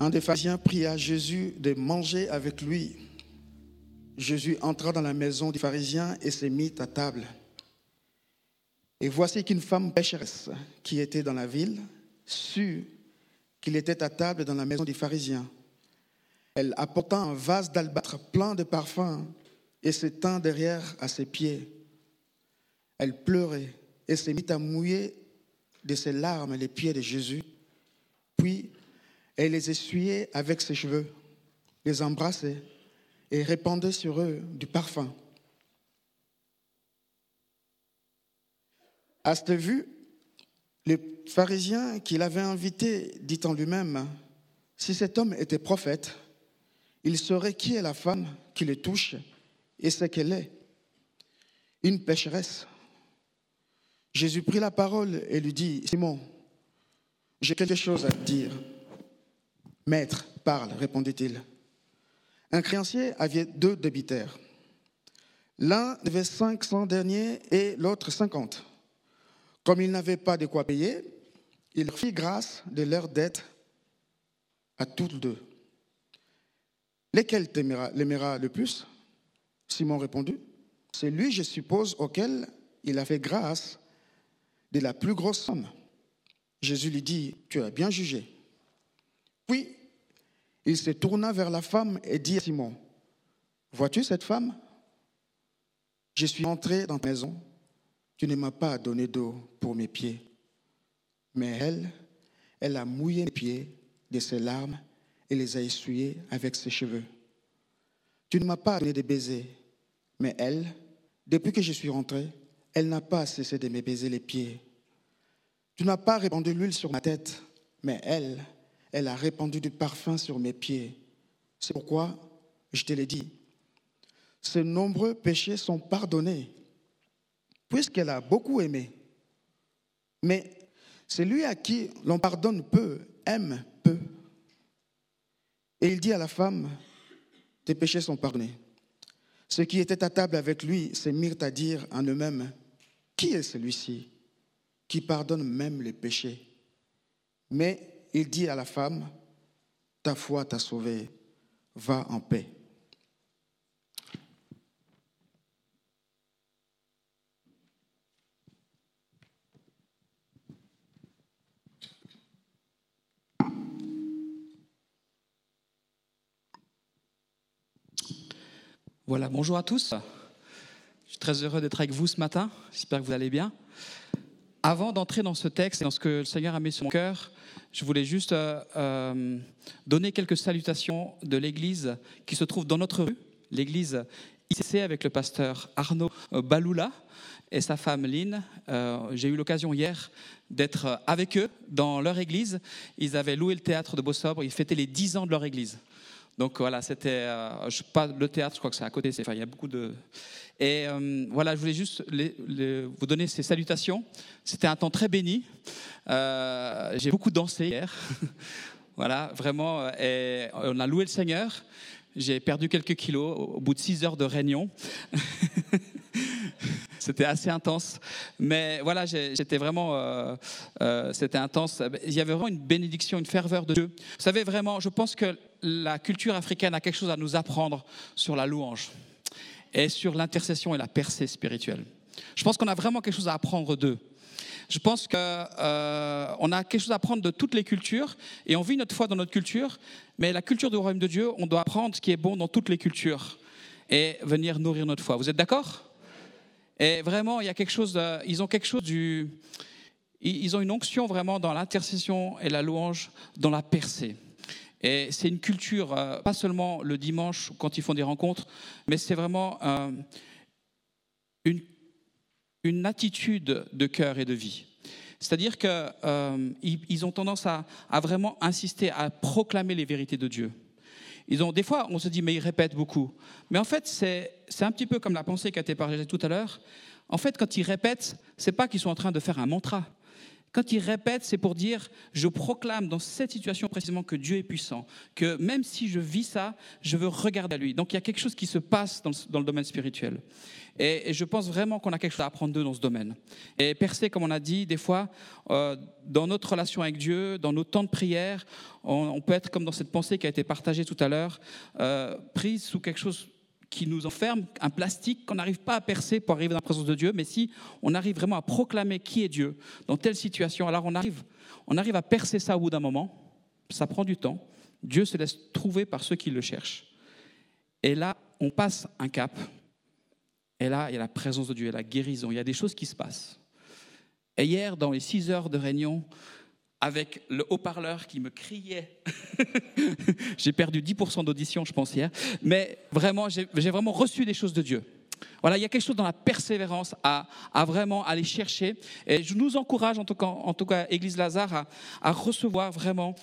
Un des pharisiens pria Jésus de manger avec lui. Jésus entra dans la maison du pharisien et se mit à table. Et voici qu'une femme pécheresse qui était dans la ville sut qu'il était à table dans la maison du pharisien. Elle apporta un vase d'albâtre plein de parfums et se tint derrière à ses pieds. Elle pleurait et se mit à mouiller de ses larmes les pieds de Jésus. Puis elle les essuyait avec ses cheveux, les embrassait et répandait sur eux du parfum. À cette vue, le pharisien qui l'avait invité dit en lui-même, « Si cet homme était prophète, il saurait qui est la femme qui le touche et ce qu'elle est, une pécheresse. » Jésus prit la parole et lui dit, « Simon, j'ai quelque chose à te dire. » « Maître, parle, répondit-il. Un créancier avait 2 débiteurs. L'un devait 500 deniers et l'autre 50. Comme ils n'avaient pas de quoi payer, il leur fit grâce de leur dette à tous 2. Lequel l'aimera le plus? Simon répondit, c'est lui, je suppose, auquel il a fait grâce de la plus grosse somme. Jésus lui dit, tu as bien jugé. Puis, il se tourna vers la femme et dit à Simon, vois-tu cette femme? Je suis entré dans ta maison, tu ne m'as pas donné d'eau pour mes pieds. Mais elle a mouillé mes pieds de ses larmes et les a essuyés avec ses cheveux. Tu ne m'as pas donné de baisers, mais elle, depuis que je suis rentré, elle n'a pas cessé de me baiser les pieds. Tu n'as pas répandu l'huile sur ma tête, mais elle a répandu du parfum sur mes pieds. C'est pourquoi je te l'ai dit. Ces nombreux péchés sont pardonnés, puisqu'elle a beaucoup aimé. Mais celui à qui l'on pardonne peu, aime peu. Et il dit à la femme, tes péchés sont pardonnés. Ceux qui étaient à table avec lui se mirent à dire en eux-mêmes, qui est celui-ci qui pardonne même les péchés? Mais il dit à la femme, ta foi t'a sauvée, va en paix. Voilà, bonjour à tous. Je suis très heureux d'être avec vous ce matin. J'espère que vous allez bien. Avant d'entrer dans ce texte et dans ce que le Seigneur a mis sur mon cœur, je voulais juste donner quelques salutations de l'église qui se trouve dans notre rue, l'église ICC avec le pasteur Arnaud Baloula et sa femme Lynn. J'ai eu l'occasion hier d'être avec eux dans leur église. Ils avaient loué le théâtre de Beausobre, ils fêtaient les 10 ans de leur église. Donc voilà, c'était pas le théâtre, je crois que c'est à côté, il y a beaucoup de... Et voilà, je voulais juste vous donner ces salutations. C'était un temps très béni. J'ai beaucoup dansé hier. Voilà, vraiment. Et on a loué le Seigneur. J'ai perdu quelques kilos au bout de 6 heures de réunion. C'était assez intense. Mais voilà, c'était vraiment... c'était intense. Il y avait vraiment une bénédiction, une ferveur de Dieu. Vous savez, vraiment, je pense que la culture africaine a quelque chose à nous apprendre sur la louange et sur l'intercession et la percée spirituelle. Je pense qu'on a vraiment quelque chose à apprendre d'eux. Je pense qu'on a quelque chose à apprendre de toutes les cultures et on vit notre foi dans notre culture, mais la culture du royaume de Dieu, on doit apprendre ce qui est bon dans toutes les cultures et venir nourrir notre foi. Vous êtes d'accord? Et vraiment, il y a quelque chose, ils ont quelque chose ils ont une onction vraiment dans l'intercession et la louange, dans la percée. Et c'est une culture, pas seulement le dimanche quand ils font des rencontres, mais c'est vraiment une attitude de cœur et de vie. C'est-à-dire qu'ils ont tendance à vraiment insister, à proclamer les vérités de Dieu. Des fois, on se dit, mais ils répètent beaucoup. Mais en fait, c'est un petit peu comme la pensée qui a été partagée tout à l'heure. En fait, quand ils répètent, ce n'est pas qu'ils sont en train de faire un mantra. Quand il répète, c'est pour dire, je proclame dans cette situation précisément que Dieu est puissant, que même si je vis ça, je veux regarder à lui. Donc il y a quelque chose qui se passe dans le domaine spirituel. Et je pense vraiment qu'on a quelque chose à apprendre d'eux dans ce domaine. Et percer, comme on a dit, des fois, dans notre relation avec Dieu, dans nos temps de prière, on peut être comme dans cette pensée qui a été partagée tout à l'heure, prise sous quelque chose qui nous enferme, un plastique qu'on n'arrive pas à percer pour arriver dans la présence de Dieu, mais si on arrive vraiment à proclamer qui est Dieu dans telle situation, alors on arrive à percer ça au bout d'un moment, ça prend du temps, Dieu se laisse trouver par ceux qui le cherchent. Et là, on passe un cap, et là, il y a la présence de Dieu, il y a la guérison, il y a des choses qui se passent. Et hier, dans les 6 heures de réunion, avec le haut-parleur qui me criait. J'ai perdu 10% d'audition, je pense, hier. Mais vraiment, j'ai vraiment reçu des choses de Dieu. Voilà, il y a quelque chose dans la persévérance à vraiment aller chercher. Et je nous encourage, en tout cas Église Lazare, à recevoir vraiment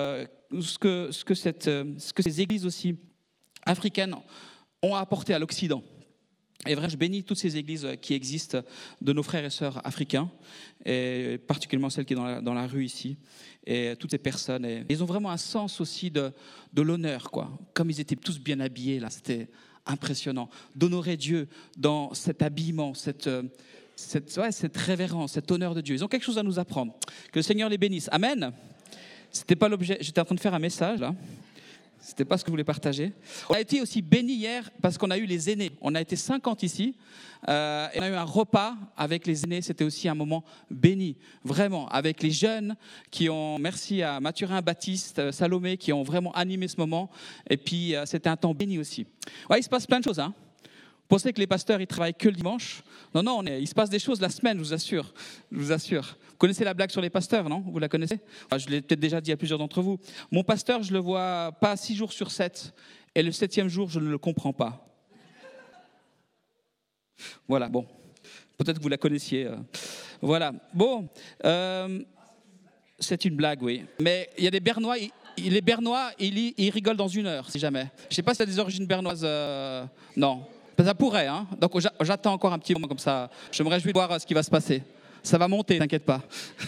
ce que ces églises aussi africaines ont apporté à l'Occident. Et vraiment, je bénis toutes ces églises qui existent de nos frères et sœurs africains, et particulièrement celles qui sont dans la rue ici, et toutes ces personnes. Et ils ont vraiment un sens aussi de l'honneur, quoi. Comme ils étaient tous bien habillés, là, c'était impressionnant. D'honorer Dieu dans cet habillement, cette révérence, cet honneur de Dieu. Ils ont quelque chose à nous apprendre. Que le Seigneur les bénisse. Amen. C'était pas l'objet. J'étais en train de faire un message, là. C'était pas ce que je voulais partager. On a été aussi bénis hier parce qu'on a eu les aînés. On a été 50 ici. Et on a eu un repas avec les aînés. C'était aussi un moment béni, vraiment, avec les jeunes qui ont, merci à Mathurin, Baptiste, Salomé, qui ont vraiment animé ce moment. Et puis, c'était un temps béni aussi. Ouais, il se passe plein de choses, hein. Vous pensez que les pasteurs, ils travaillent que le dimanche? Non, il se passe des choses la semaine, je vous assure. Vous connaissez la blague sur les pasteurs, non? Vous la connaissez? Je l'ai peut-être déjà dit à plusieurs d'entre vous. Mon pasteur, je ne le vois pas 6 jours sur 7. Et le 7e jour, je ne le comprends pas. Voilà, bon. Peut-être que vous la connaissiez. Voilà. Bon. C'est une blague, oui. Mais il y a des Bernois... Les Bernois, ils rigolent dans 1 heure, si jamais. Je ne sais pas si tu as des origines bernoises. Non. Ça pourrait, hein. Donc j'attends encore un petit moment comme ça. Je me réjouis de voir ce qui va se passer. Ça va monter, t'inquiète pas.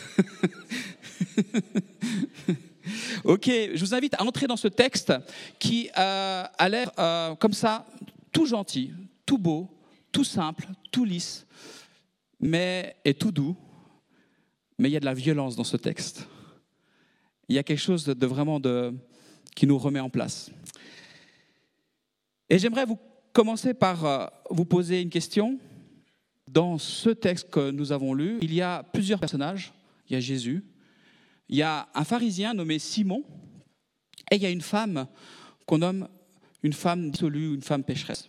Ok, je vous invite à entrer dans ce texte qui a l'air comme ça, tout gentil, tout beau, tout simple, tout lisse, et tout doux. Mais il y a de la violence dans ce texte. Il y a quelque chose de vraiment qui nous remet en place. Et j'aimerais commencer par vous poser une question. Dans ce texte que nous avons lu, il y a plusieurs personnages. Il y a Jésus, il y a un pharisien nommé Simon, et il y a une femme qu'on nomme une femme dissolue, une femme pécheresse.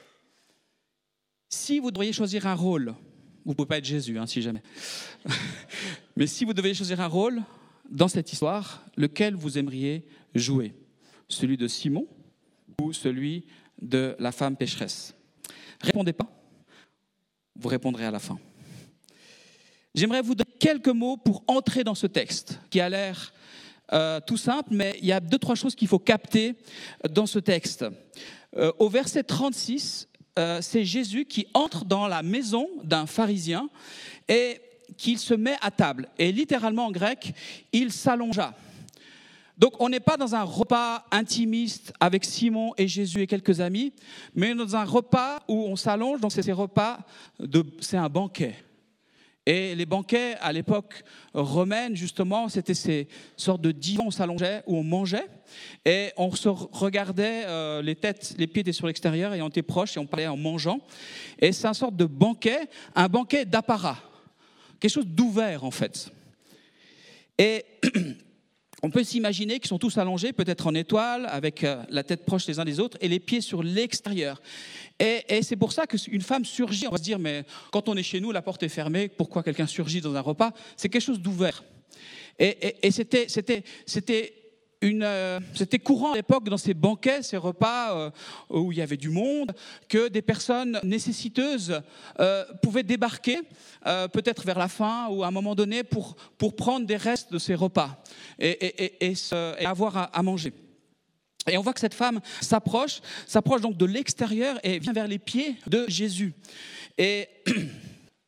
Si vous devriez choisir un rôle, vous ne pouvez pas être Jésus, hein, si jamais, mais si vous deviez choisir un rôle dans cette histoire, lequel vous aimeriez jouer? Celui de Simon ou celui de la femme pécheresse? Répondez pas, vous répondrez à la fin. J'aimerais vous donner quelques mots pour entrer dans ce texte, qui a l'air tout simple, mais il y a 2-3 choses qu'il faut capter dans ce texte. Au verset 36, c'est Jésus qui entre dans la maison d'un pharisien et qu'il se met à table. Et littéralement en grec, il s'allongea. Donc on n'est pas dans un repas intimiste avec Simon et Jésus et quelques amis, mais dans un repas où on s'allonge, donc c'est un banquet. Et les banquets, à l'époque romaine, justement, c'était ces sortes de divans où on s'allongeait, où on mangeait, et on se regardait, les pieds étaient sur l'extérieur, et on était proches, et on parlait en mangeant. Et c'est une sorte de banquet, un banquet d'apparat, quelque chose d'ouvert, en fait. Et on peut s'imaginer qu'ils sont tous allongés, peut-être en étoile, avec la tête proche les uns des autres, et les pieds sur l'extérieur. Et c'est pour ça qu'une femme surgit. On va se dire, mais quand on est chez nous, la porte est fermée, pourquoi quelqu'un surgit dans un repas? C'est quelque chose d'ouvert. Et c'était courant à l'époque dans ces banquets, ces repas où il y avait du monde, que des personnes nécessiteuses pouvaient débarquer, peut-être vers la fin ou à un moment donné, pour prendre des restes de ces repas et avoir à manger. Et on voit que cette femme s'approche donc de l'extérieur et vient vers les pieds de Jésus. Et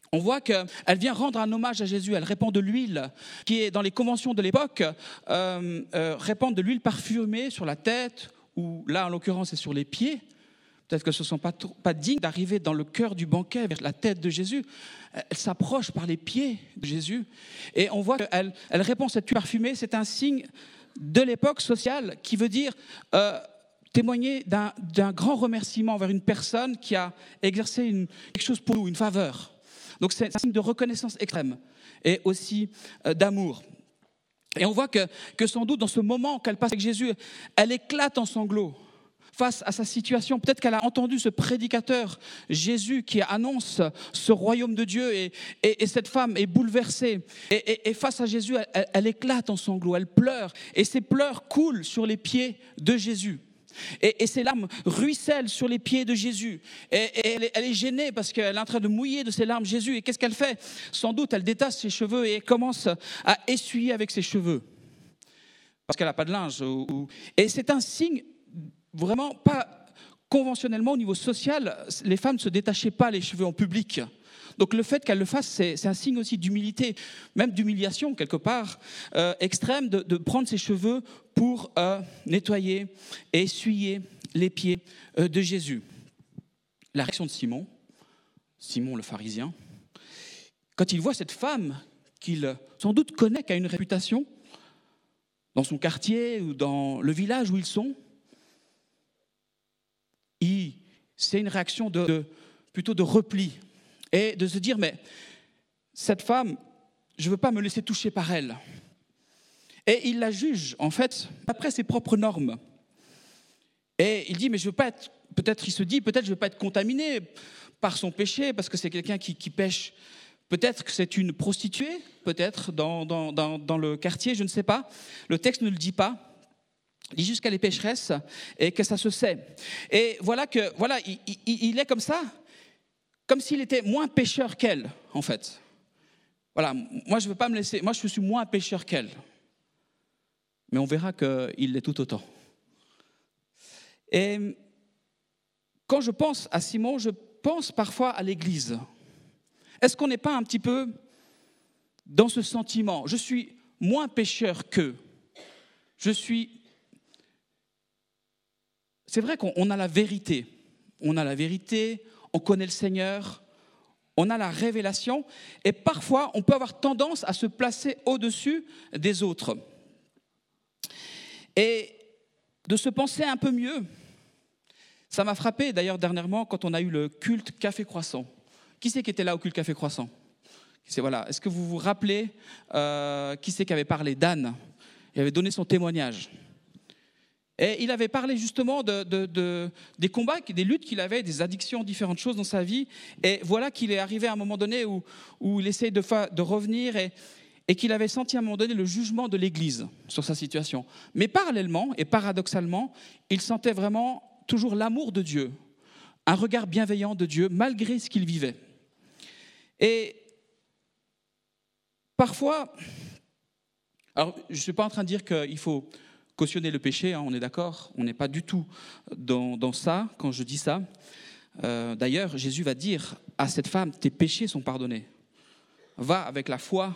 On voit qu'elle vient rendre un hommage à Jésus. Elle répand de l'huile, qui est dans les conventions de l'époque, répandre de l'huile parfumée sur la tête, ou là, en l'occurrence, c'est sur les pieds. Peut-être que ce ne sont pas dignes d'arriver dans le cœur du banquet, vers la tête de Jésus. Elle s'approche par les pieds de Jésus. Et on voit qu'elle répand cette huile parfumée. C'est un signe de l'époque sociale qui veut dire témoigner d'un grand remerciement envers une personne qui a exercé quelque chose pour nous, une faveur. Donc c'est un signe de reconnaissance extrême et aussi d'amour. Et on voit que sans doute dans ce moment qu'elle passe avec Jésus, elle éclate en sanglots face à sa situation. Peut-être qu'elle a entendu ce prédicateur, Jésus, qui annonce ce royaume de Dieu, et cette femme est bouleversée. Et face à Jésus, elle éclate en sanglots, elle pleure, et ses pleurs coulent sur les pieds de Jésus. Et ses larmes ruissellent sur les pieds de Jésus. Et elle est gênée parce qu'elle est en train de mouiller de ses larmes Jésus. Et qu'est-ce qu'elle fait ? Sans doute, elle détache ses cheveux et elle commence à essuyer avec ses cheveux. Parce qu'elle n'a pas de linge. Et c'est un signe vraiment pas conventionnellement au niveau social. Les femmes ne se détachaient pas les cheveux en public. Donc le fait qu'elle le fasse, c'est un signe aussi d'humilité, même d'humiliation quelque part, extrême, de prendre ses cheveux pour nettoyer et essuyer les pieds de Jésus. La réaction de Simon le pharisien, quand il voit cette femme qu'il sans doute connaît, qui a une réputation dans son quartier ou dans le village où ils sont, c'est une réaction plutôt de repli. Et de se dire, mais cette femme, je ne veux pas me laisser toucher par elle. Et il la juge, en fait, d'après ses propres normes. Et il dit, mais je veux pas être, peut-être il se dit, peut-être je ne veux pas être contaminé par son péché, parce que c'est quelqu'un qui pêche. Peut-être que c'est une prostituée, peut-être, dans le quartier, je ne sais pas. Le texte ne le dit pas. Il dit juste qu'elle est pécheresse et que ça se sait. Et il est comme ça, comme s'il était moins pécheur qu'elle, en fait. Voilà, moi je ne veux pas me laisser, moi je suis moins pécheur qu'elle. Mais on verra qu'il l'est tout autant. Et quand je pense à Simon, je pense parfois à l'Église. Est-ce qu'on n'est pas un petit peu dans ce sentiment ? Je suis moins pécheur qu'eux. C'est vrai qu'on a la vérité. On a la vérité, on connaît le Seigneur, on a la révélation, et parfois on peut avoir tendance à se placer au-dessus des autres. Et de se penser un peu mieux. Ça m'a frappé d'ailleurs dernièrement quand on a eu le culte Café Croissant. Qui c'est qui était là au culte Café Croissant ? Est-ce que vous vous rappelez qui c'est qui avait parlé ? Dan. Il avait donné son témoignage. Et il avait parlé justement des combats, des luttes qu'il avait, des addictions, différentes choses dans sa vie. Et voilà qu'il est arrivé à un moment donné où il essaie de revenir et qu'il avait senti à un moment donné le jugement de l'Église sur sa situation. Mais parallèlement et paradoxalement, il sentait vraiment toujours l'amour de Dieu, un regard bienveillant de Dieu, malgré ce qu'il vivait. Et parfois, alors je ne suis pas en train de dire qu'il faut cautionner le péché, on est d'accord, on n'est pas du tout dans ça quand je dis ça. D'ailleurs, Jésus va dire à cette femme, tes péchés sont pardonnés. Va avec la foi,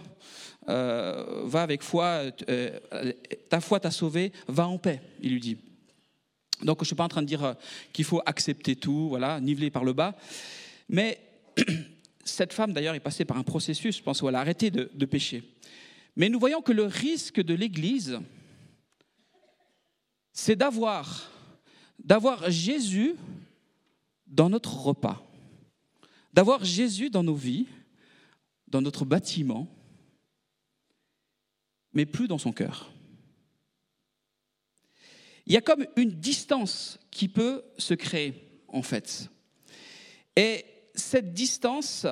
ta foi t'a sauvé, va en paix, il lui dit. Donc je ne suis pas en train de dire qu'il faut accepter tout, voilà, niveler par le bas. Mais cette femme d'ailleurs est passée par un processus, je pense, où elle a arrêté de pécher. Mais nous voyons que le risque de l'Église, c'est d'avoir Jésus dans notre repas, d'avoir Jésus dans nos vies, dans notre bâtiment, mais plus dans son cœur. Il y a comme une distance qui peut se créer, en fait. Et cette distance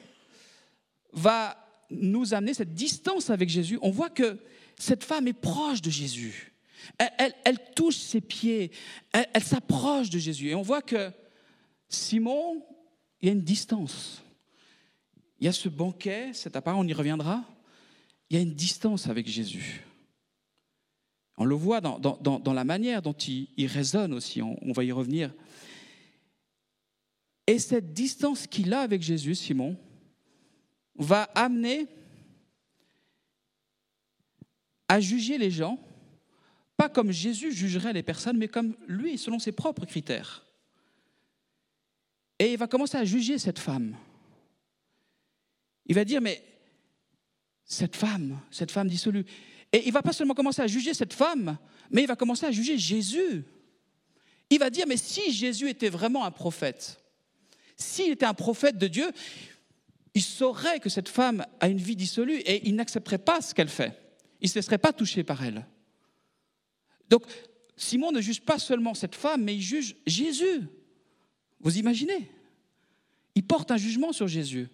va nous amener, cette distance avec Jésus, on voit que cette femme est proche de Jésus. Elle touche ses pieds, elle s'approche de Jésus. Et on voit que Simon, il y a une distance. Il y a ce banquet, cet appareil, on y reviendra. Il y a une distance avec Jésus. On le voit dans la manière dont il raisonne aussi, on va y revenir. Et cette distance qu'il a avec Jésus, Simon, va amener à juger les gens, pas comme Jésus jugerait les personnes, mais comme lui, selon ses propres critères. Et il va commencer à juger cette femme. Il va dire, mais cette femme dissolue. Et il ne va pas seulement commencer à juger cette femme, mais il va commencer à juger Jésus. Il va dire, mais si Jésus était vraiment un prophète, s'il était un prophète de Dieu, il saurait que cette femme a une vie dissolue et il n'accepterait pas ce qu'elle fait. Il ne se laisserait pas toucher par elle. Donc, Simon ne juge pas seulement cette femme, mais il juge Jésus. Vous imaginez? Il porte un jugement sur Jésus.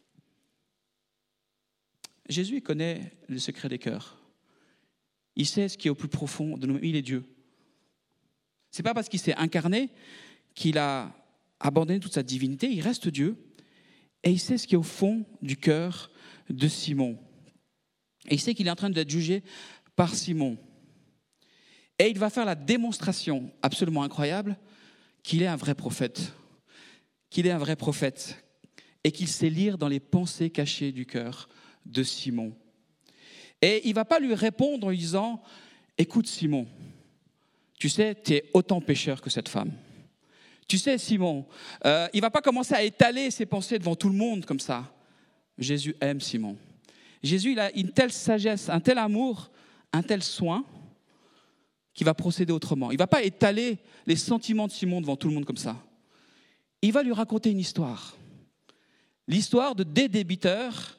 Jésus, il connaît le secret des cœurs. Il sait ce qui est au plus profond de nous. Il est Dieu. Ce n'est pas parce qu'il s'est incarné qu'il a abandonné toute sa divinité. Il reste Dieu. Et il sait ce qui est au fond du cœur de Simon. Et il sait qu'il est en train d'être jugé par Simon. Et il va faire la démonstration absolument incroyable qu'il est un vrai prophète. Qu'il est un vrai prophète. Et qu'il sait lire dans les pensées cachées du cœur de Simon. Et il ne va pas lui répondre en lui disant « Écoute Simon, tu sais, tu es autant pécheur que cette femme. Tu sais Simon, il ne va pas commencer à étaler ses pensées devant tout le monde comme ça. Jésus aime Simon. Jésus, il a une telle sagesse, un tel amour, un tel soin qu'il va procéder autrement. Il ne va pas étaler les sentiments de Simon devant tout le monde comme ça. Il va lui raconter une histoire. L'histoire de deux débiteurs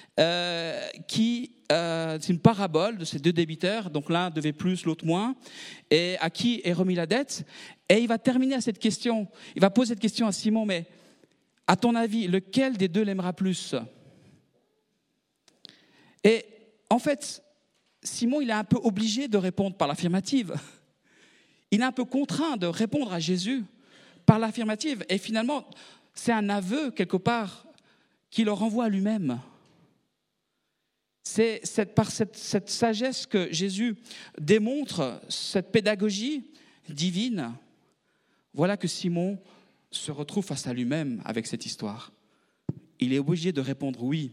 c'est une parabole de ces deux débiteurs, donc l'un devait plus, l'autre moins, et à qui est remis la dette. Et il va terminer à cette question, il va poser cette question à Simon, mais à ton avis, lequel des deux l'aimera plus? Et en fait, Simon, il est un peu obligé de répondre par l'affirmative. Il est un peu contraint de répondre à Jésus par l'affirmative. Et finalement, c'est un aveu, quelque part, qui le renvoie à lui-même. C'est par cette sagesse que Jésus démontre cette pédagogie divine. Voilà que Simon se retrouve face à lui-même avec cette histoire. Il est obligé de répondre oui.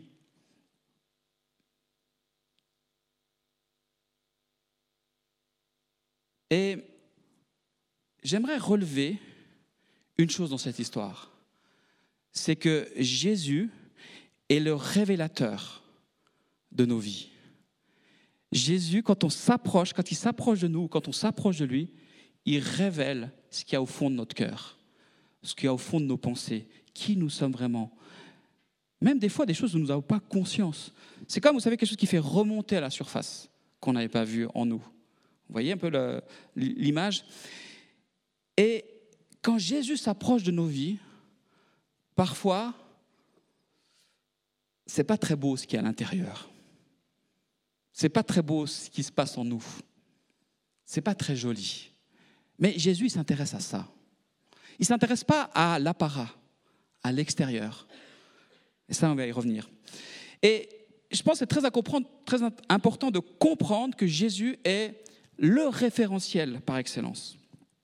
Et j'aimerais relever une chose dans cette histoire. C'est que Jésus est le révélateur de nos vies. Jésus, quand il s'approche de nous, quand on s'approche de lui, il révèle ce qu'il y a au fond de notre cœur, ce qu'il y a au fond de nos pensées, qui nous sommes vraiment. Même des fois, des choses dont nous n'avons pas conscience. C'est comme, vous savez, quelque chose qui fait remonter à la surface, qu'on n'avait pas vu en nous. Vous voyez un peu l'image? Et quand Jésus s'approche de nos vies, parfois, c'est pas très beau ce qu'il y a à l'intérieur. C'est pas très beau ce qui se passe en nous. C'est pas très joli. Mais Jésus, il s'intéresse à ça. Il ne s'intéresse pas à l'apparat, à l'extérieur. Et ça, on va y revenir. Et je pense que c'est très important de comprendre que Jésus est le référentiel par excellence.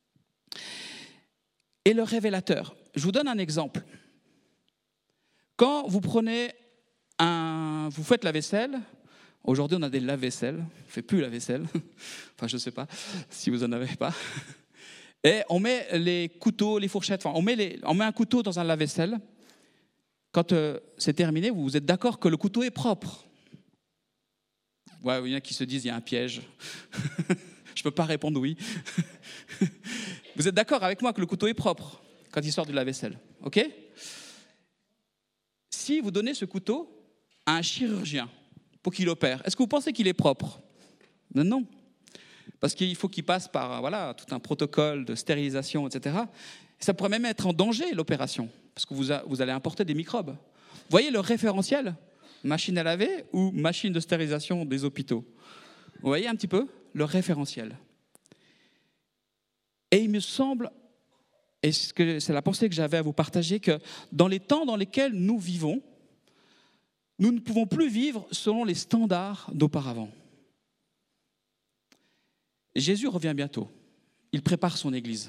Et le révélateur. Je vous donne un exemple. Quand vous faites la vaisselle, aujourd'hui on a des lave-vaisselle, on ne fait plus la vaisselle, enfin je ne sais pas si vous n'en avez pas, et on met les couteaux, les fourchettes, enfin on met un couteau dans un lave-vaisselle. Quand c'est terminé, vous êtes d'accord que le couteau est propre? Ouais, il y en a qui se disent il y a un piège. Je ne peux pas répondre oui. Vous êtes d'accord avec moi que le couteau est propre quand il sort du lave-vaisselle, ok? Si vous donnez ce couteau à un chirurgien pour qu'il opère, est-ce que vous pensez qu'il est propre? Non. Parce qu'il faut qu'il passe par tout un protocole de stérilisation, etc. Ça pourrait même être en danger, l'opération, parce que vous allez importer des microbes. Vous voyez le référentiel? Machine à laver ou machine de stérilisation des hôpitaux? Vous voyez un petit peu le référentiel? Et il me semble, et c'est la pensée que j'avais à vous partager, que dans les temps dans lesquels nous vivons, nous ne pouvons plus vivre selon les standards d'auparavant. Jésus revient bientôt. Il prépare son Église.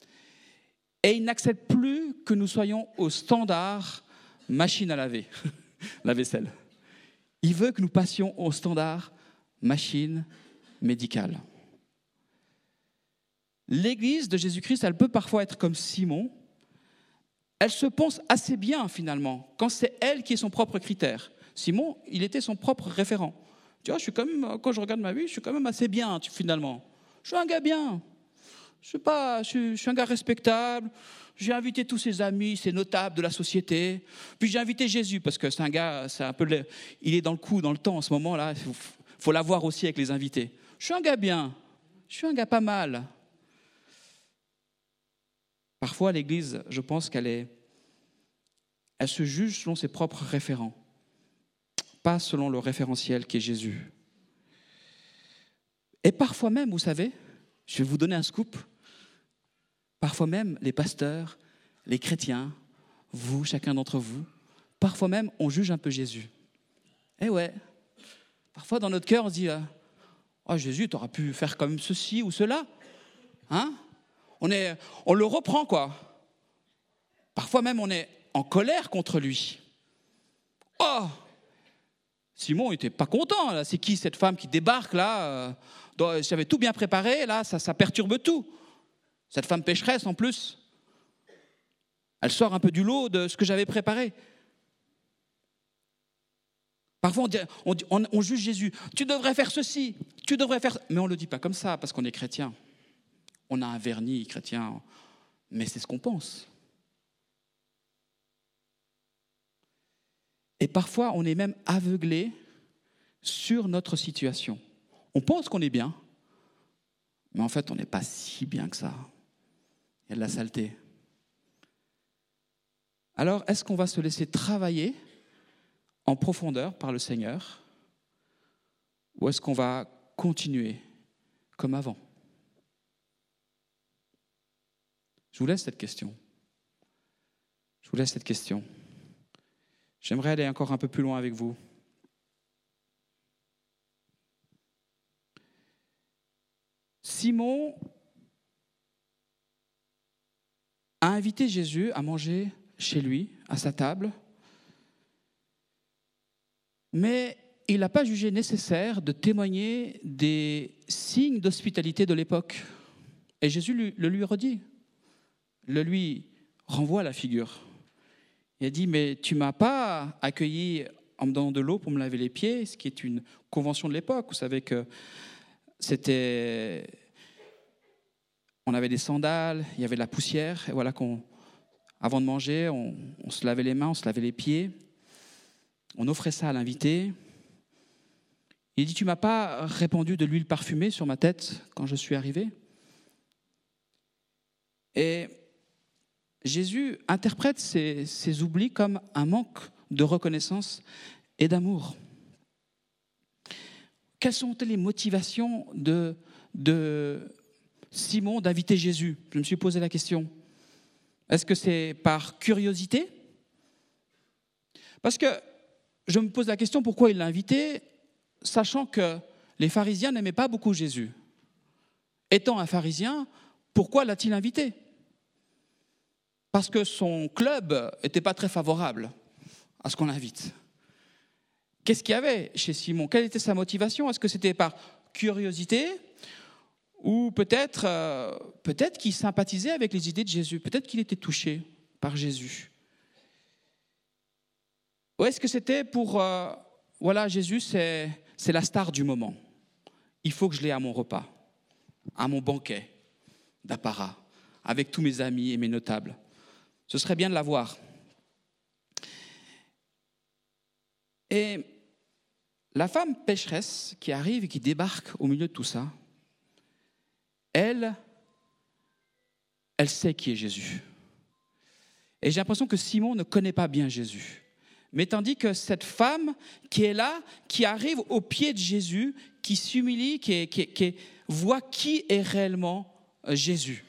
Et il n'accepte plus que nous soyons au standard machine à laver. la vaisselle. Il veut que nous passions au standard machine médicale. L'Église de Jésus-Christ, elle peut parfois être comme Simon. Elle se pense assez bien finalement, quand c'est elle qui est son propre critère. Simon, il était son propre référent. Tu vois, quand je regarde ma vie, je suis quand même assez bien finalement. Je suis un gars bien. Je suis un gars respectable. J'ai invité tous ses amis, ses notables de la société. Puis j'ai invité Jésus, parce que c'est un gars, il est dans le coup, dans le temps en ce moment-là. Il faut l'avoir aussi avec les invités. Je suis un gars bien. Je suis un gars pas mal. Parfois, l'Église, je pense elle se juge selon ses propres référents, pas selon le référentiel qui est Jésus. Et parfois même, vous savez, je vais vous donner un scoop, parfois même les pasteurs, les chrétiens, vous, chacun d'entre vous, parfois même on juge un peu Jésus. Eh ouais, parfois dans notre cœur on se dit « Oh Jésus, t'aurais pu faire comme ceci ou cela. » Hein ? On le reprend, quoi. Parfois même, on est en colère contre lui. Oh, Simon n'était pas content. Là. C'est qui cette femme qui débarque là j'avais tout bien préparé, là, ça perturbe tout. Cette femme pécheresse, en plus. Elle sort un peu du lot de ce que j'avais préparé. Parfois, on juge Jésus. Tu devrais faire ceci, tu devrais faire... Mais on ne le dit pas comme ça, parce qu'on est chrétien. On a un vernis chrétien, mais c'est ce qu'on pense. Et parfois, on est même aveuglé sur notre situation. On pense qu'on est bien, mais en fait, on n'est pas si bien que ça. Il y a de la saleté. Alors, est-ce qu'on va se laisser travailler en profondeur par le Seigneur, ou est-ce qu'on va continuer comme avant ? Je vous laisse cette question. J'aimerais aller encore un peu plus loin avec vous. Simon a invité Jésus à manger chez lui, à sa table, mais il n'a pas jugé nécessaire de témoigner des signes d'hospitalité de l'époque. Et Jésus le lui redit. Le lui renvoie la figure. Il a dit, mais tu ne m'as pas accueilli en me donnant de l'eau pour me laver les pieds, ce qui est une convention de l'époque. Vous savez que on avait des sandales, il y avait de la poussière, et voilà avant de manger, on se lavait les mains, on se lavait les pieds, on offrait ça à l'invité. Il dit, tu ne m'as pas répandu de l'huile parfumée sur ma tête quand je suis arrivé. Et Jésus interprète ces oublis comme un manque de reconnaissance et d'amour. Quelles sont les motivations de Simon d'inviter Jésus ? Je me suis posé la question. Est-ce que c'est par curiosité ? Parce que je me pose la question pourquoi il l'a invité, sachant que les pharisiens n'aimaient pas beaucoup Jésus. Étant un pharisien, pourquoi l'a-t-il invité ? Parce que son club n'était pas très favorable à ce qu'on l'invite. Qu'est-ce qu'il y avait chez Simon ? Quelle était sa motivation ? Est-ce que c'était par curiosité ? Ou peut-être qu'il sympathisait avec les idées de Jésus. Peut-être qu'il était touché par Jésus. Ou est-ce que c'était pour... Jésus, c'est la star du moment. Il faut que je l'ai à mon repas, à mon banquet d'apparat, avec tous mes amis et mes notables. Ce serait bien de l'avoir. Et la femme pécheresse qui arrive et qui débarque au milieu de tout ça, elle sait qui est Jésus. Et j'ai l'impression que Simon ne connaît pas bien Jésus. Mais tandis que cette femme qui est là, qui arrive au pied de Jésus, qui s'humilie, qui voit qui est réellement Jésus.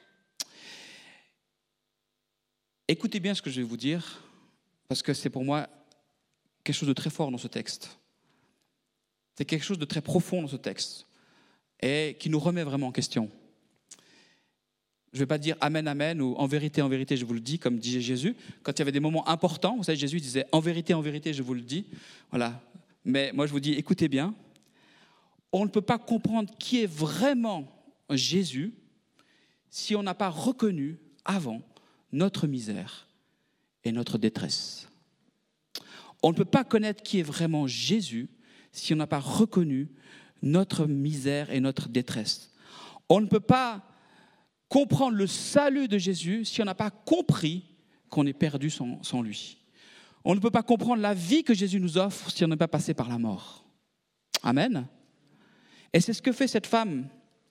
Écoutez bien ce que je vais vous dire, parce que c'est pour moi quelque chose de très fort dans ce texte. C'est quelque chose de très profond dans ce texte et qui nous remet vraiment en question. je ne vais pas dire amen, amen, ou en vérité, je vous le dis, comme disait Jésus. Quand il y avait des moments importants, vous savez, Jésus disait en vérité, je vous le dis. Voilà. Mais moi, je vous dis, écoutez bien, on ne peut pas comprendre qui est vraiment Jésus si on n'a pas reconnu avant notre misère et notre détresse. On ne peut pas connaître qui est vraiment Jésus si on n'a pas reconnu notre misère et notre détresse. On ne peut pas comprendre le salut de Jésus si on n'a pas compris qu'on est perdu sans lui. On ne peut pas comprendre la vie que Jésus nous offre si on n'est pas passé par la mort. Amen. Et c'est ce que fait cette femme.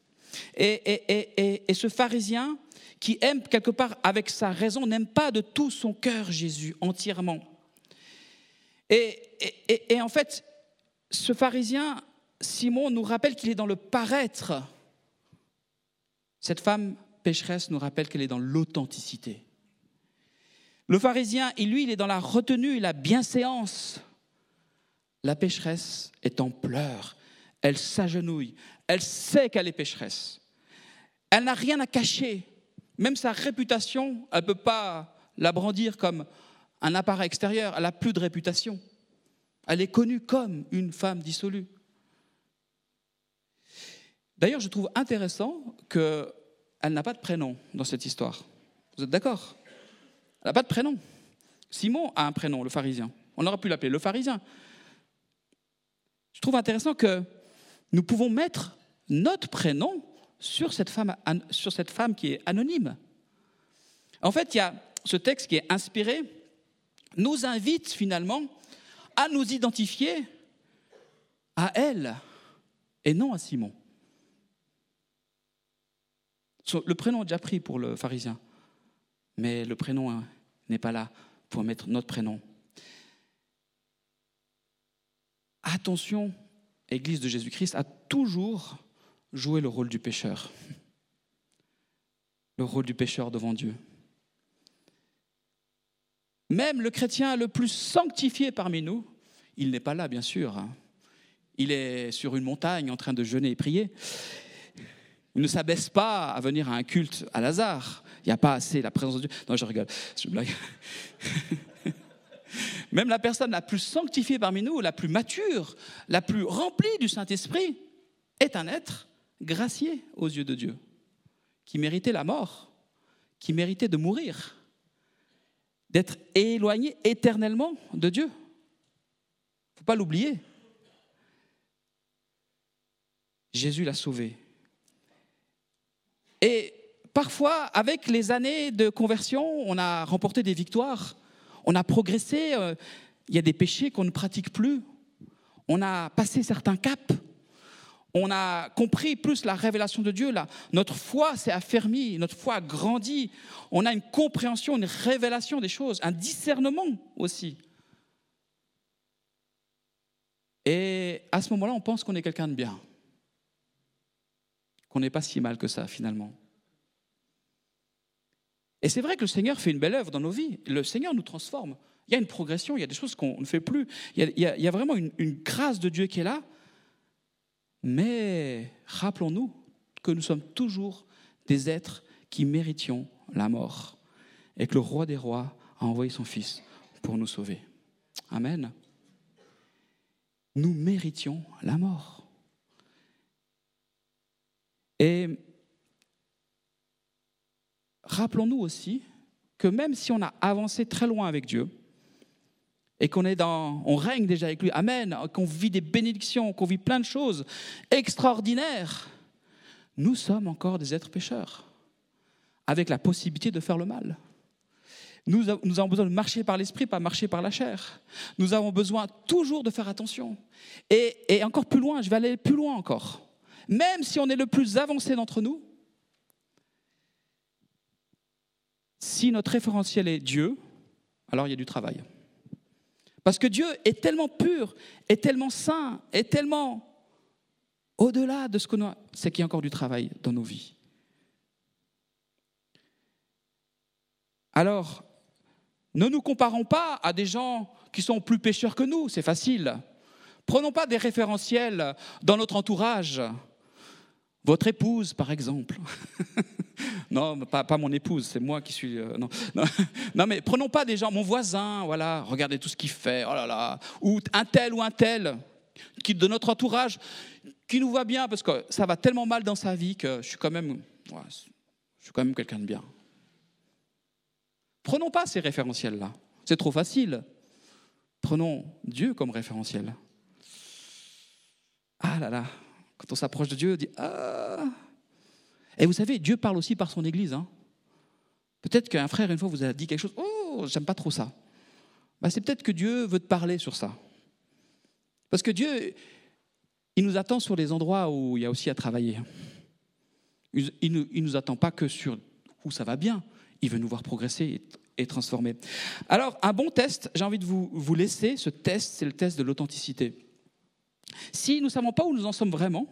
Et ce pharisien qui aime quelque part avec sa raison, n'aime pas de tout son cœur Jésus entièrement. Et en fait, ce pharisien, Simon, nous rappelle qu'il est dans le paraître. Cette femme pécheresse nous rappelle qu'elle est dans l'authenticité. Le pharisien, il est dans la retenue et la bienséance. La pécheresse est en pleurs. Elle s'agenouille. Elle sait qu'elle est pécheresse. Elle n'a rien à cacher. Même sa réputation, elle ne peut pas la brandir comme un appareil extérieur. Elle n'a plus de réputation. Elle est connue comme une femme dissolue. D'ailleurs, je trouve intéressant qu'elle n'a pas de prénom dans cette histoire. Vous êtes d'accord ? Elle n'a pas de prénom. Simon a un prénom, le pharisien. On aurait pu l'appeler le pharisien. Je trouve intéressant que nous pouvons mettre notre prénom sur cette femme qui est anonyme. En fait, il y a ce texte qui est inspiré, nous invite finalement à nous identifier à elle et non à Simon. Le prénom est déjà pris pour le pharisien, mais le prénom n'est pas là pour mettre notre prénom. Attention, Église de Jésus-Christ a toujours joué le rôle du pécheur. Le rôle du pécheur devant Dieu. Même le chrétien le plus sanctifié parmi nous, il n'est pas là, bien sûr. Il est sur une montagne en train de jeûner et prier. Il ne s'abaisse pas à venir à un culte à Lazare. Il n'y a pas assez la présence de Dieu. Non, je rigole, c'est une blague. Même la personne la plus sanctifiée parmi nous, la plus mature, la plus remplie du Saint-Esprit, est un être gracié aux yeux de Dieu, qui méritait la mort, qui méritait de mourir, d'être éloigné éternellement de Dieu. Il ne faut pas l'oublier. Jésus l'a sauvé. Et parfois, avec les années de conversion, on a remporté des victoires, on a progressé, il y a des péchés qu'on ne pratique plus, on a passé certains caps, on a compris plus la révélation de Dieu, notre foi s'est affermie, notre foi a grandi, on a une compréhension, une révélation des choses, un discernement aussi. Et à ce moment-là, on pense qu'on est quelqu'un de bien, qu'on n'est pas si mal que ça finalement. Et c'est vrai que le Seigneur fait une belle œuvre dans nos vies. Le Seigneur nous transforme. Il y a une progression, il y a des choses qu'on ne fait plus. Il y a vraiment une grâce de Dieu qui est là. Mais rappelons-nous que nous sommes toujours des êtres qui méritions la mort. Et que le roi des rois a envoyé son Fils pour nous sauver. Amen. Nous méritions la mort. Et rappelons-nous aussi que même si on a avancé très loin avec Dieu et on règne déjà avec lui, amen, qu'on vit des bénédictions, qu'on vit plein de choses extraordinaires, nous sommes encore des êtres pécheurs, avec la possibilité de faire le mal. Nous avons besoin de marcher par l'esprit, pas marcher par la chair. Nous avons besoin toujours de faire attention. Et encore plus loin, je vais aller plus loin encore. Même si on est le plus avancé d'entre nous, si notre référentiel est Dieu, alors il y a du travail. Parce que Dieu est tellement pur, est tellement saint, est tellement au-delà de ce qu'on a, c'est qu'il y a encore du travail dans nos vies. Alors, ne nous comparons pas à des gens qui sont plus pécheurs que nous, c'est facile. Prenons pas des référentiels dans notre entourage. Votre épouse, par exemple. Non, pas mon épouse, c'est moi qui suis... non. Non, mais prenons pas des gens, mon voisin, voilà, regardez tout ce qu'il fait, oh là là, ou un tel, qui de notre entourage, qui nous voit bien, parce que ça va tellement mal dans sa vie que je suis quand même quelqu'un de bien. Prenons pas ces référentiels-là, c'est trop facile. Prenons Dieu comme référentiel. Ah là là, quand on s'approche de Dieu, on dit « Ah !» Et vous savez, Dieu parle aussi par son Église. Hein. Peut-être qu'un frère, une fois, vous a dit quelque chose. Oh, j'aime pas trop ça. Ben, c'est peut-être que Dieu veut te parler sur ça. Parce que Dieu, il nous attend sur les endroits où il y a aussi à travailler. Il ne nous attend pas que sur où ça va bien. Il veut nous voir progresser et transformer. Alors, un bon test, j'ai envie de vous laisser. Ce test, c'est le test de l'authenticité. Si nous ne savons pas où nous en sommes vraiment,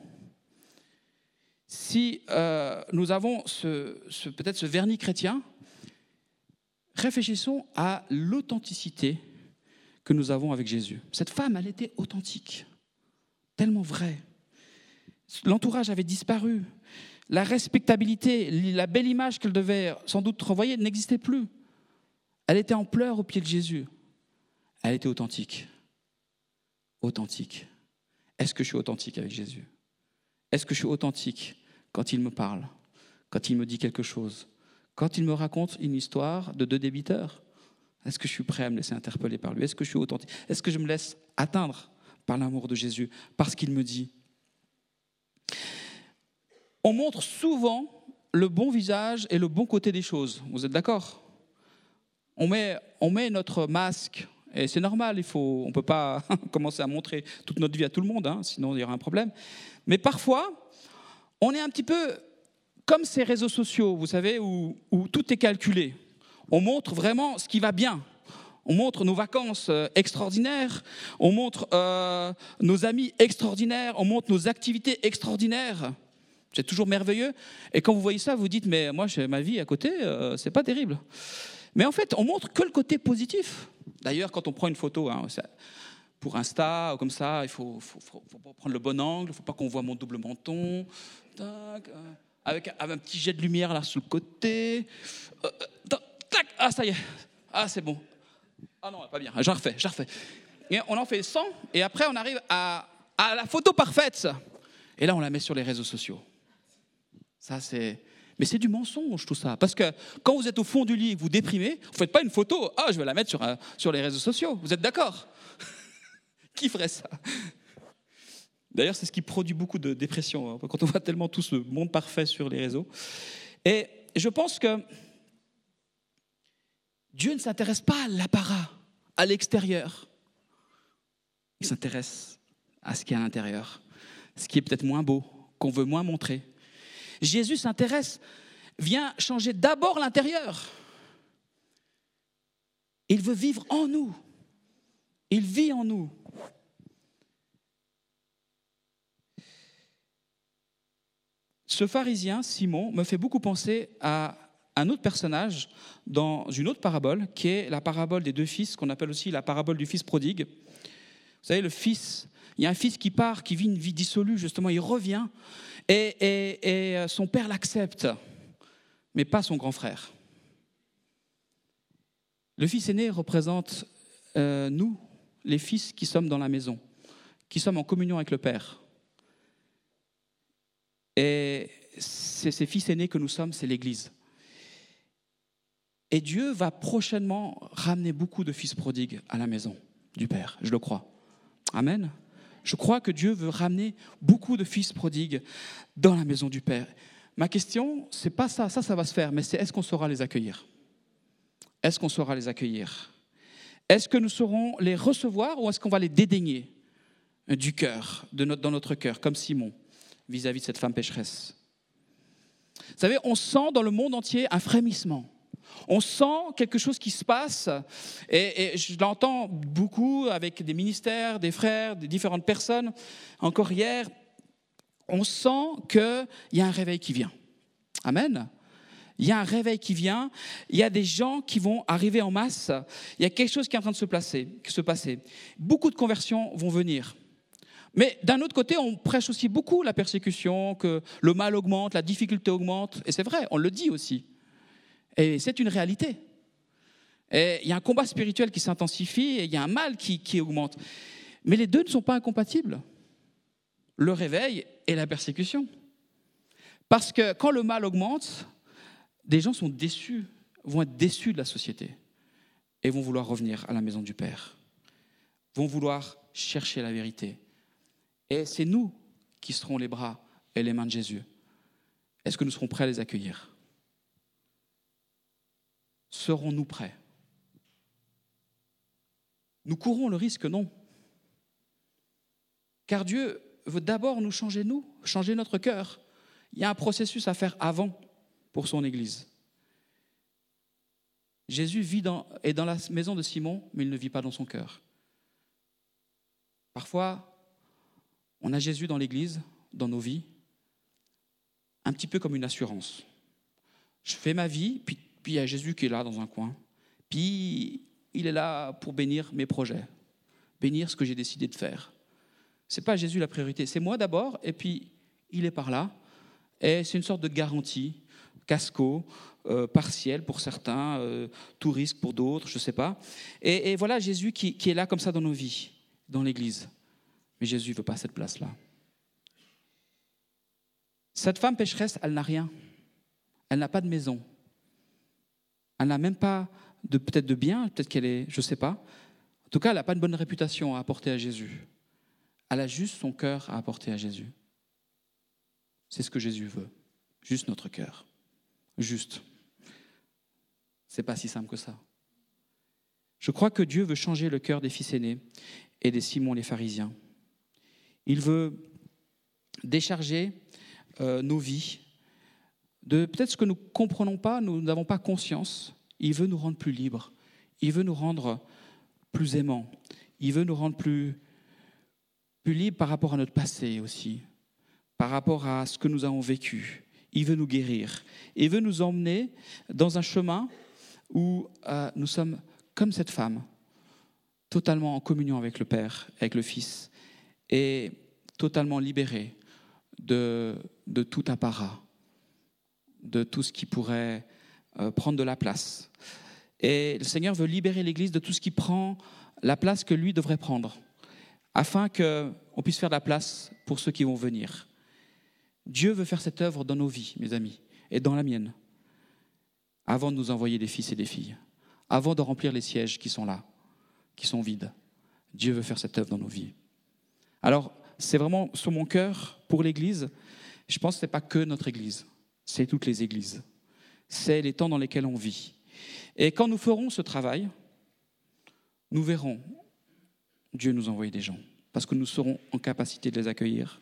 si nous avons peut-être ce vernis chrétien, réfléchissons à l'authenticité que nous avons avec Jésus. Cette femme, elle était authentique, tellement vraie. L'entourage avait disparu. La respectabilité, la belle image qu'elle devait sans doute renvoyer n'existait plus. Elle était en pleurs au pied de Jésus. Elle était authentique. Authentique. Est-ce que je suis authentique avec Jésus ? Est-ce que je suis authentique quand il me parle, quand il me dit quelque chose, quand il me raconte une histoire de 2 débiteurs? Est-ce que je suis prêt à me laisser interpeller par lui? Est-ce que je suis authentique? Est-ce que je me laisse atteindre par l'amour de Jésus, par ce qu'il me dit? On montre souvent le bon visage et le bon côté des choses. Vous êtes d'accord? On met notre masque, et c'est normal, on ne peut pas commencer à montrer toute notre vie à tout le monde, hein, sinon il y aura un problème. Mais parfois, on est un petit peu comme ces réseaux sociaux, vous savez, où tout est calculé. On montre vraiment ce qui va bien. On montre nos vacances extraordinaires, on montre nos amis extraordinaires, on montre nos activités extraordinaires. C'est toujours merveilleux. Et quand vous voyez ça, vous dites, mais moi, ma vie à côté, c'est pas terrible. Mais en fait, on montre que le côté positif. D'ailleurs, quand on prend une photo, hein, pour Insta ou comme ça, il faut prendre le bon angle, il ne faut pas qu'on voit mon double menton, tac, avec un petit jet de lumière là sur le côté. Tac, ah ça y est, ah c'est bon. Ah non, pas bien, j'en refais. Et on en fait 100, et après on arrive à la photo parfaite. Et là, on la met sur les réseaux sociaux. Mais c'est du mensonge tout ça. Parce que quand vous êtes au fond du lit et que vous déprimez, vous ne faites pas une photo. Ah, je vais la mettre sur les réseaux sociaux. Vous êtes d'accord? Qui ferait ça? D'ailleurs, c'est ce qui produit beaucoup de dépression, hein, quand on voit tellement tout ce monde parfait sur les réseaux. Et je pense que Dieu ne s'intéresse pas à l'apparat, à l'extérieur. Il s'intéresse à ce qui est à l'intérieur, ce qui est peut-être moins beau, qu'on veut moins montrer. Jésus vient changer d'abord l'intérieur. Il veut vivre en nous. Il vit en nous. Ce pharisien, Simon, me fait beaucoup penser à un autre personnage dans une autre parabole, qui est la parabole des 2 fils, qu'on appelle aussi la parabole du fils prodigue. Vous savez, le fils, il y a un fils qui part, qui vit une vie dissolue, justement, il revient, et son père l'accepte, mais pas son grand frère. Le fils aîné représente nous, les fils qui sommes dans la maison, qui sommes en communion avec le Père. Et c'est ces fils aînés que nous sommes, c'est l'Église. Et Dieu va prochainement ramener beaucoup de fils prodigues à la maison du Père, je le crois. Amen. Je crois que Dieu veut ramener beaucoup de fils prodigues dans la maison du Père. Ma question, c'est pas ça va se faire, mais c'est est-ce qu'on saura les accueillir? Est-ce qu'on saura les accueillir? Est-ce que nous saurons les recevoir ou est-ce qu'on va les dédaigner du cœur, dans notre cœur, comme Simon, vis-à-vis de cette femme pécheresse? Vous savez, on sent dans le monde entier un frémissement. On sent quelque chose qui se passe, et je l'entends beaucoup avec des ministères, des frères, des différentes personnes. Encore hier, on sent qu'il y a un réveil qui vient. Amen. Il y a un réveil qui vient, il y a des gens qui vont arriver en masse, il y a quelque chose qui est en train de se passer. Beaucoup de conversions vont venir. Mais d'un autre côté, on prêche aussi beaucoup la persécution, que le mal augmente, la difficulté augmente. Et c'est vrai, on le dit aussi. Et c'est une réalité. Et il y a un combat spirituel qui s'intensifie et il y a un mal qui augmente. Mais les deux ne sont pas incompatibles. Le réveil et la persécution. Parce que quand le mal augmente, des gens sont déçus, vont être déçus de la société et vont vouloir revenir à la maison du Père, vont vouloir chercher la vérité. Et c'est nous qui serons les bras et les mains de Jésus. Est-ce que nous serons prêts à les accueillir? Serons-nous prêts? Nous courons le risque, non. Car Dieu veut d'abord nous, changer notre cœur. Il y a un processus à faire avant pour son Église. Jésus est dans la maison de Simon, mais il ne vit pas dans son cœur. Parfois, on a Jésus dans l'Église, dans nos vies, un petit peu comme une assurance. Je fais ma vie, puis il y a Jésus qui est là dans un coin. Puis il est là pour bénir mes projets, bénir ce que j'ai décidé de faire. Ce n'est pas Jésus la priorité, c'est moi d'abord, et puis il est par là. Et c'est une sorte de garantie, casco, partiel pour certains, tout risque pour d'autres, je ne sais pas. Et voilà Jésus qui est là comme ça dans nos vies, dans l'Église. Mais Jésus ne veut pas cette place-là. Cette femme pécheresse, elle n'a rien. Elle n'a pas de maison. Elle n'a même pas peut-être de bien, peut-être qu'elle est, je ne sais pas. En tout cas, elle n'a pas une bonne réputation à apporter à Jésus. Elle a juste son cœur à apporter à Jésus. C'est ce que Jésus veut. Juste notre cœur. Juste. C'est pas si simple que ça. Je crois que Dieu veut changer le cœur des fils aînés et des Simon les pharisiens. Il veut décharger nos vies de peut-être ce que nous ne comprenons pas, nous n'avons pas conscience. Il veut nous rendre plus libres. Il veut nous rendre plus aimants. Il veut nous rendre plus libres par rapport à notre passé aussi, par rapport à ce que nous avons vécu. Il veut nous guérir. Il veut nous emmener dans un chemin où nous sommes comme cette femme, totalement en communion avec le Père, avec le Fils, et totalement libérés de tout apparat, de tout ce qui pourrait prendre de la place. Et le Seigneur veut libérer l'Église de tout ce qui prend la place que lui devrait prendre, afin qu'on puisse faire de la place pour ceux qui vont venir. Dieu veut faire cette œuvre dans nos vies, mes amis, et dans la mienne, avant de nous envoyer des fils et des filles, avant de remplir les sièges qui sont là, qui sont vides. Dieu veut faire cette œuvre dans nos vies. Alors, c'est vraiment sur mon cœur pour l'Église. Je pense que ce n'est pas que notre Église, c'est toutes les Églises. C'est les temps dans lesquels on vit. Et quand nous ferons ce travail, nous verrons Dieu nous envoyer des gens, parce que nous serons en capacité de les accueillir.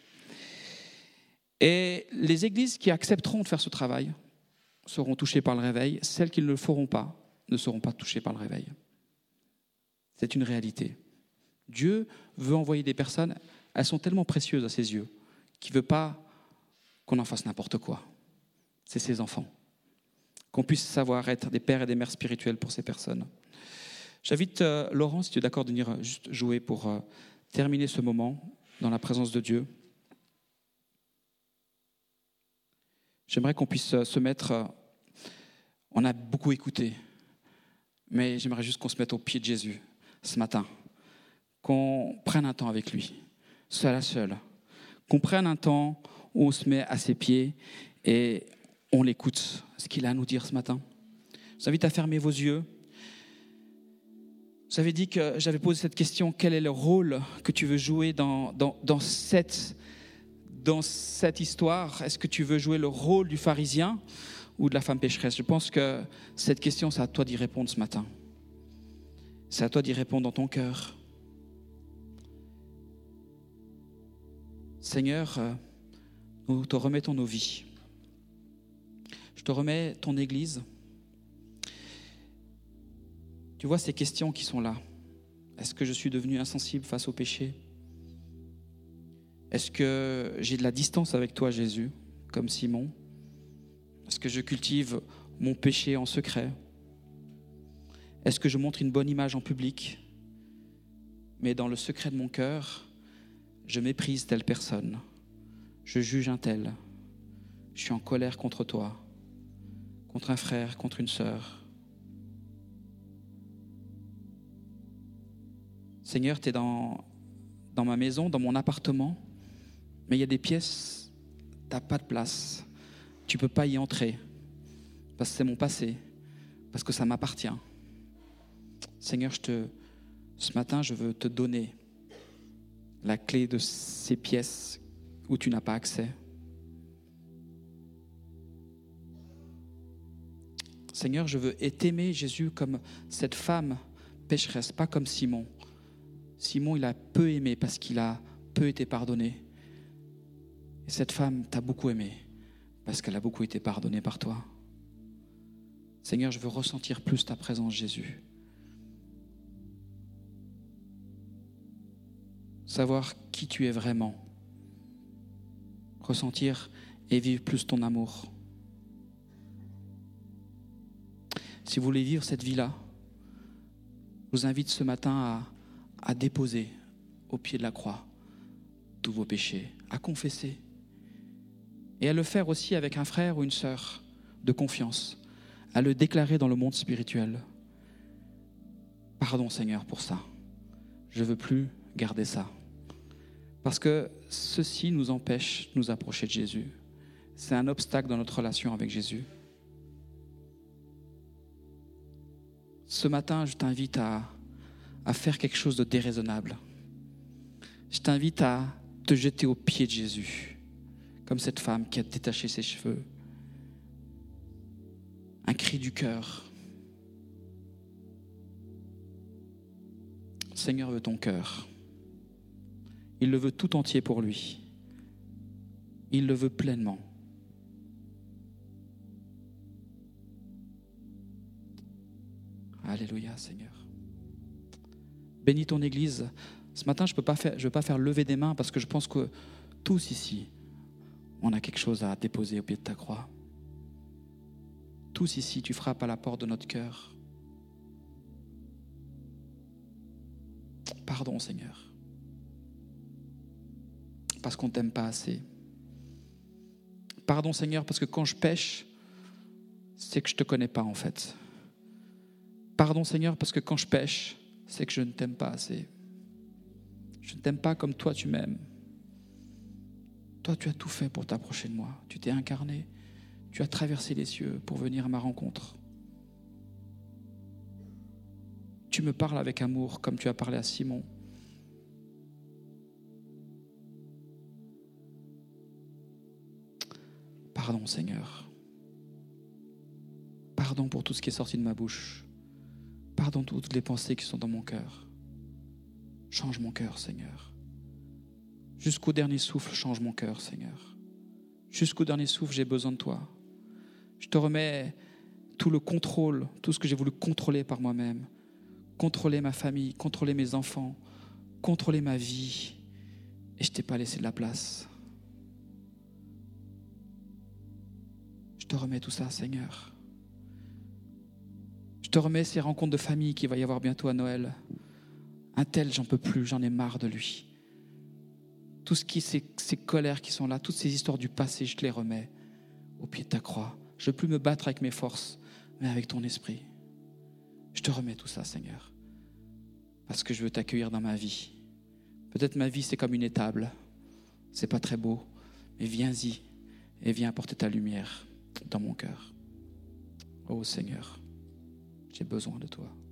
Et les églises qui accepteront de faire ce travail seront touchées par le réveil. Celles qui ne le feront pas ne seront pas touchées par le réveil. C'est une réalité. Dieu veut envoyer des personnes, elles sont tellement précieuses à ses yeux, qu'il ne veut pas qu'on en fasse n'importe quoi. C'est ses enfants. Qu'on puisse savoir être des pères et des mères spirituels pour ces personnes. J'invite Laurent, si tu es d'accord, de venir juste jouer pour terminer ce moment dans la présence de Dieu. J'aimerais qu'on puisse se mettre... on a beaucoup écouté, mais j'aimerais juste qu'on se mette au pied de Jésus ce matin. Qu'on prenne un temps avec lui, seul à seul. Qu'on prenne un temps où on se met à ses pieds et on l'écoute, ce qu'il a à nous dire ce matin. Je vous invite à fermer vos yeux. J'avais dit que j'avais posé cette question, quel est le rôle que tu veux jouer dans cette histoire? Est-ce que tu veux jouer le rôle du pharisien ou de la femme pécheresse? Je pense que cette question, c'est à toi d'y répondre ce matin. C'est à toi d'y répondre dans ton cœur. Seigneur, nous te remettons nos vies. Je te remets ton Église. Tu vois ces questions qui sont là. Est-ce que je suis devenu insensible face au péché? Est-ce que j'ai de la distance avec toi, Jésus, comme Simon? Est-ce que je cultive mon péché en secret? Est-ce que je montre une bonne image en public? Mais dans le secret de mon cœur, je méprise telle personne, je juge un tel, je suis en colère contre toi, contre un frère, contre une sœur. Seigneur, tu es dans ma maison, dans mon appartement, mais il y a des pièces, tu n'as pas de place. Tu ne peux pas y entrer parce que c'est mon passé, parce que ça m'appartient. Seigneur, ce matin, je veux te donner la clé de ces pièces où tu n'as pas accès. Seigneur, je veux t'aimer, Jésus, comme cette femme pécheresse, pas comme Simon. Simon, il a peu aimé parce qu'il a peu été pardonné. Et cette femme t'a beaucoup aimé parce qu'elle a beaucoup été pardonnée par toi. Seigneur, je veux ressentir plus ta présence, Jésus. Savoir qui tu es vraiment. Ressentir et vivre plus ton amour. Si vous voulez vivre cette vie-là, je vous invite ce matin à déposer au pied de la croix tous vos péchés, à confesser et à le faire aussi avec un frère ou une sœur de confiance, à le déclarer dans le monde spirituel. Pardon Seigneur pour ça, je ne veux plus garder ça. Parce que ceci nous empêche de nous approcher de Jésus. C'est un obstacle dans notre relation avec Jésus. Ce matin, je t'invite à faire quelque chose de déraisonnable. Je t'invite à te jeter aux pieds de Jésus, comme cette femme qui a détaché ses cheveux. Un cri du cœur. Le Seigneur veut ton cœur. Il le veut tout entier pour lui. Il le veut pleinement. Alléluia, Seigneur. Bénis ton Église. Ce matin, je ne veux pas faire lever des mains parce que je pense que tous ici, on a quelque chose à déposer au pied de ta croix. Tous ici, tu frappes à la porte de notre cœur. Pardon, Seigneur. Parce qu'on ne t'aime pas assez. Pardon, Seigneur, parce que quand je pêche, c'est que je ne te connais pas en fait. Pardon, Seigneur, parce que quand je pêche, c'est que je ne t'aime pas assez. Je ne t'aime pas comme toi tu m'aimes. Toi, tu as tout fait pour t'approcher de moi. Tu t'es incarné. Tu as traversé les cieux pour venir à ma rencontre. Tu me parles avec amour comme tu as parlé à Simon. Pardon, Seigneur. Pardon pour tout ce qui est sorti de ma bouche. Pardon pour toutes les pensées qui sont dans mon cœur. Change mon cœur, Seigneur. Jusqu'au dernier souffle, change mon cœur, Seigneur. Jusqu'au dernier souffle, j'ai besoin de toi. Je te remets tout le contrôle, tout ce que j'ai voulu contrôler par moi-même. Contrôler ma famille, contrôler mes enfants, contrôler ma vie. Et je ne t'ai pas laissé de la place. Je te remets tout ça, Seigneur. Je te remets ces rencontres de famille qu'il va y avoir bientôt à Noël. Un tel, j'en peux plus, j'en ai marre de lui. Tout ce qui, ces colères qui sont là, toutes ces histoires du passé, je te les remets au pied de ta croix. Je ne veux plus me battre avec mes forces, mais avec ton esprit. Je te remets tout ça, Seigneur, parce que je veux t'accueillir dans ma vie. Peut-être ma vie, c'est comme une étable. C'est pas très beau, mais viens-y et viens apporter ta lumière dans mon cœur. Oh Seigneur, j'ai besoin de toi.